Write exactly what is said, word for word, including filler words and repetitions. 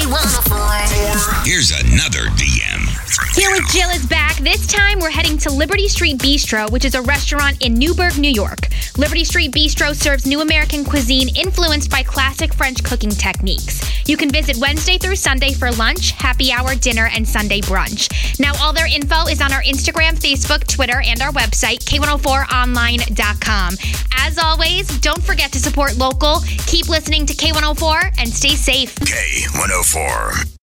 one oh four. Here's another D M. From Here with Jill is back. This time we're heading to Liberty Street Bistro, which is a restaurant in Newburgh, New York. Liberty Street Bistro serves new American cuisine influenced by classic French cooking techniques. You can visit Wednesday through Sunday for lunch, happy hour, dinner, and Sunday brunch. Now, all their info is on our Instagram, Facebook, Twitter, and our website, K one oh four online dot com. As always, don't forget to support local, keep listening to K one oh four, and stay safe. K one oh four.